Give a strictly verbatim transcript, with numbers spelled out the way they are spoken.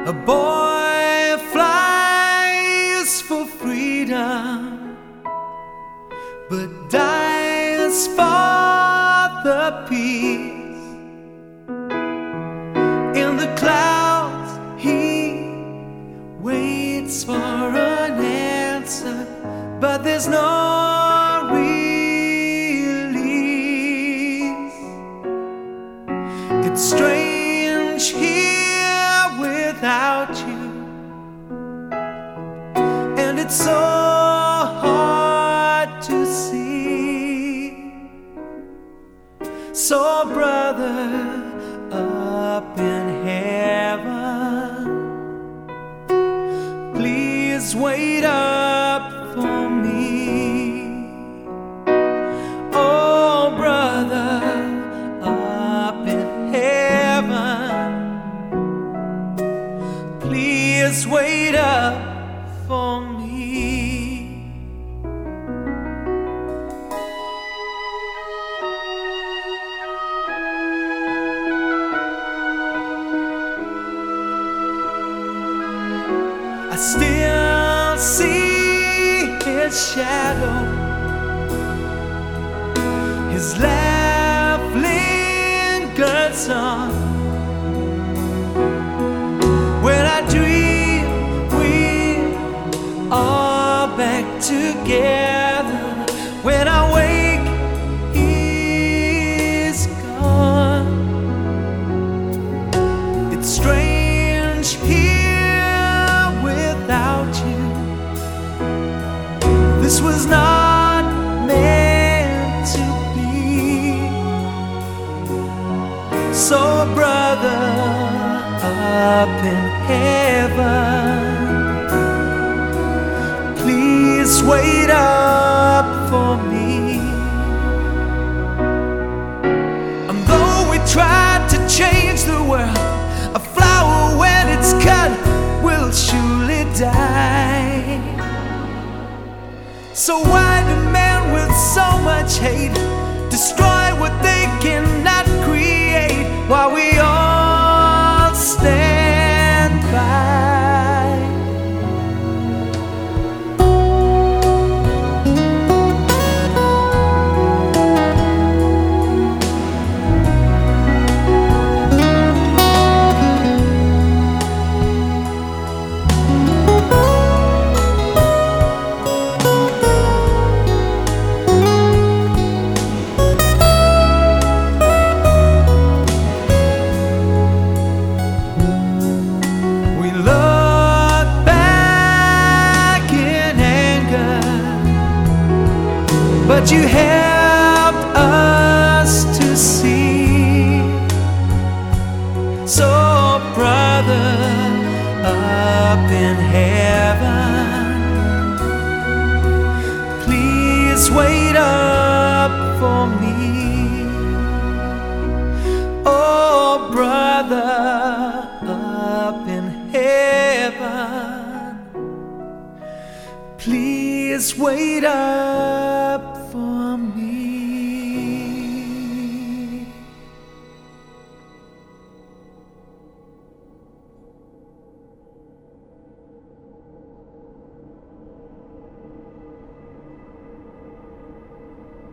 A boy flies for freedom, but dies for the peace. In the clouds he waits for an answer, but there's no release. It's strange here without you, and it's so hard to see. So brother, up in heaven, please wait up for me. Oh brother, up in heaven, please wait up for me. I still see his shadow, his laugh lingers on. When I dream we're all back together, when I wake he's gone. It's strange here without you. This was not meant to be. So brother, up in heaven, please wait up for me. And though we tried to change the world, a flower when it's cut will surely die. So why do men with so much hate destroy what they cannot create, while we all stand by? But you helped us to see. So brother, up in heaven, please wait up for me. Oh brother, up in heaven, please wait up for me.